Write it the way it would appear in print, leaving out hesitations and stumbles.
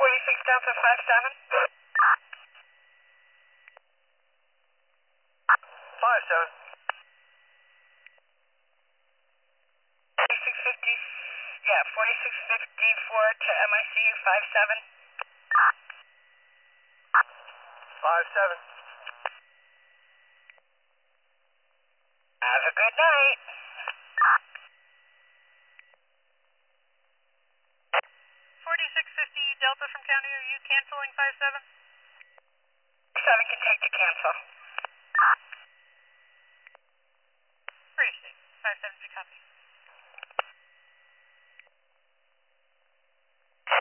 46 Delta 57. 57. 4650, yeah, 4654 to MICU 57. 57. Have a good night. 4650 Delta from County, are you canceling 57? 7 can take the cancel.